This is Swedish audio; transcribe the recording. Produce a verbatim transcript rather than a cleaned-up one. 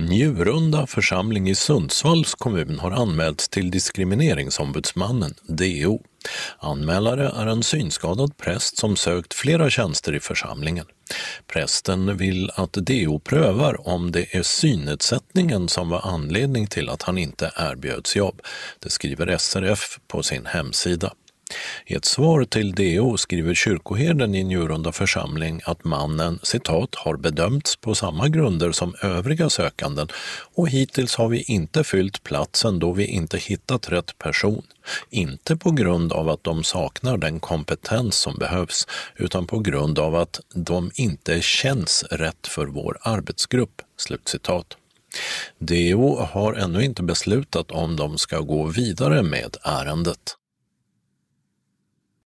Njurunda församling i Sundsvalls kommun har anmälts till diskrimineringsombudsmannen, D O. Anmälare är en synskadad präst som sökt flera tjänster i församlingen. Prästen vill att D O prövar om det är synnedsättningen som var anledning till att han inte erbjöds jobb. Det skriver S R F på sin hemsida. I ett svar till D O skriver kyrkoherden i Njurunda församling att mannen, citat, har bedömts på samma grunder som övriga sökanden och hittills har vi inte fyllt platsen då vi inte hittat rätt person. Inte på grund av att de saknar den kompetens som behövs utan på grund av att de inte känns rätt för vår arbetsgrupp. Slutcitat. D O har ännu inte beslutat om de ska gå vidare med ärendet.